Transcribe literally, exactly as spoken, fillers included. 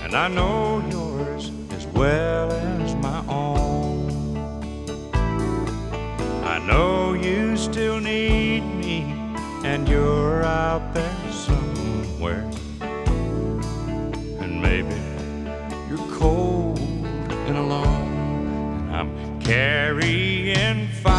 and I know yours as well as my own. I know you still need me, and you're out there somewhere, and maybe you're cold and alone, and I'm carrying fire